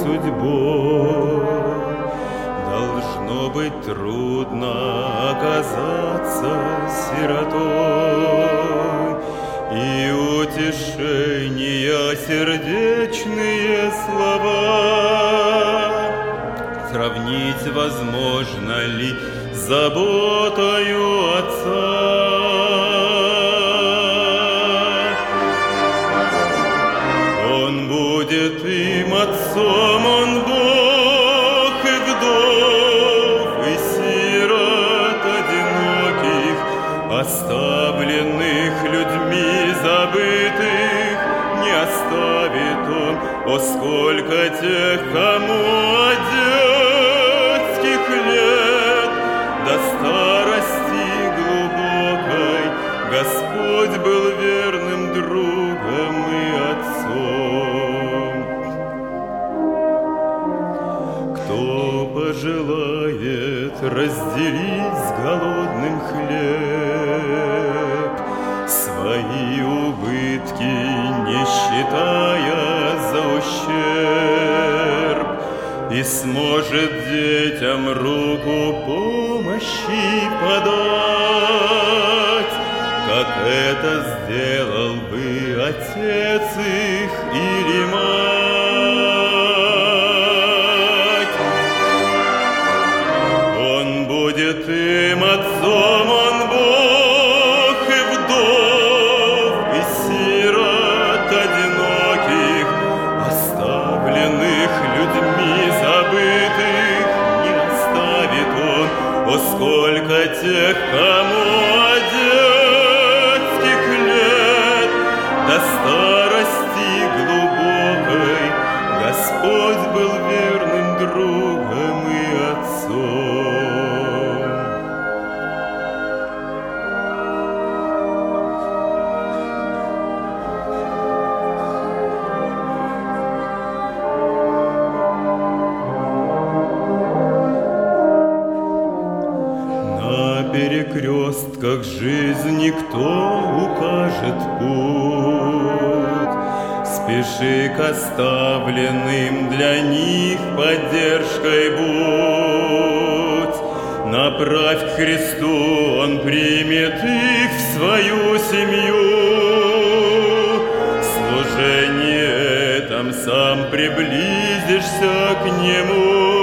судьбой. Должно быть трудно оказаться сиротой, и утешения сердечные слова сравнить возможно ли с заботою отца? Он будет им отцом, он Бог и вдов, и сирот одиноких, оставленных людьми забытых, не оставит он. О, сколько тех, кому от детских лет до старости глубокой Господь был верным другом и отцом. Кто пожелает разделить с голодным хлеб, свои убытки не считая за ущерб, и сможет детям руку помощи подать, как это сделал бы отец их или мать. Он будет им отцом, он Бог и вдов, и сирот одиноких, оставленных людьми забытых, не оставит он. О, сколько тех, кому от детских лет до старости глубокой Господь был верным другом и отцом. Перекрестках жизни кто укажет путь? Спеши к оставленным для них поддержкой будь. Направь к Христу, Он примет их в свою семью. В служении этом сам приблизишься к Нему.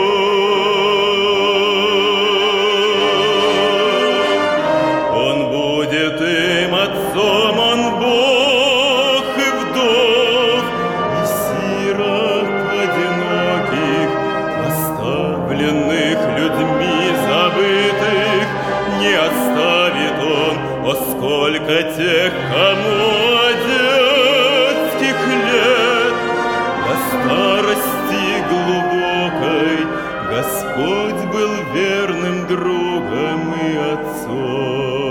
Отцом он Бог и вдов, и сирот одиноких, оставленных людьми забытых, не оставит он. О, сколько тех, кому от детских лет до старости глубокой Господь был верным другом и отцом.